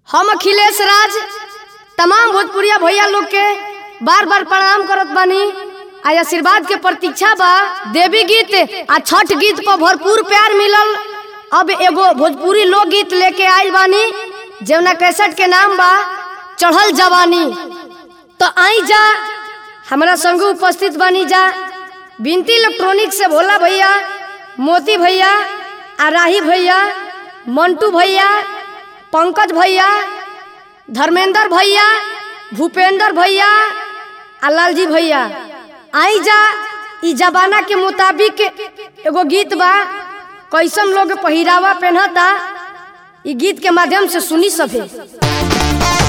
हम अखिलेश राज तमाम भोजपुरिया भैया लोग के बार बार प्रणाम करत बानी। आ आशीर्वाद के प्रतीक्षा बा। देवी गीत आ छठ गीत पर भरपूर प्यार मिलल। अब एगो भोजपुरी लोक गीत लेके आइल बानी जौना कैसेट के नाम बा चढ़ल जवानी। तो आई जा हमारा संग उपस्थित बानी जा बिनती इलेक्ट्रॉनिक से भोला भैया, मोती भैया, राही भैया, मंटू भैया, पंकज भैया, धर्मेंद्र भैया, भूपेंद्र भैया, लालजी भैया। आई जा इ जमाना के मुताबिक एगो गीत बा कैसन लोग पहिरावा पहनता। इ गीत के माध्यम से सुनी सभे।